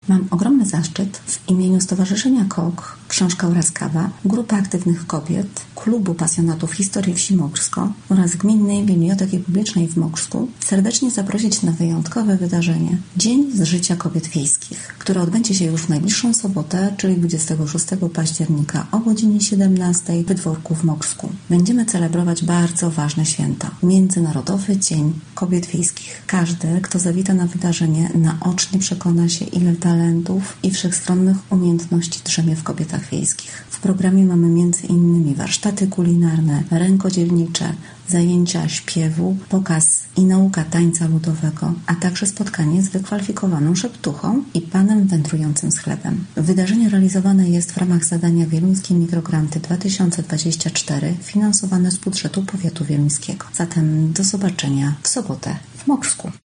Mam ogromny zaszczyt w imieniu Stowarzyszenia KOK, Książka oraz Kawa, Grupy Aktywnych Kobiet, Klubu Pasjonatów Historii Wsi Mokrzysko oraz Gminnej Biblioteki Publicznej w Mokrzyku serdecznie zaprosić na wyjątkowe wydarzenie Dzień z życia kobiet wiejskich, które odbędzie się już w najbliższą sobotę, czyli 26 października o godzinie 17 w Wydworku w Mokrzyku. Będziemy celebrować bardzo ważne święto. Międzynarodowy Dzień Kobiet Wiejskich. Każdy, kto zawita na wydarzenie, naocznie przekona się, ile talentów i wszechstronnych umiejętności drzemie w kobietach wiejskich. W programie mamy m.in. warsztaty kulinarne, rękodzielnicze, zajęcia śpiewu, pokaz i nauka tańca ludowego, a także spotkanie z wykwalifikowaną szeptuchą i panem wędrującym z chlebem. Wydarzenie realizowane jest w ramach zadania Wieluńskie Mikrogranty 2024 finansowane z budżetu powiatu wieluńskiego. Zatem do zobaczenia w sobotę w Mokrzyku.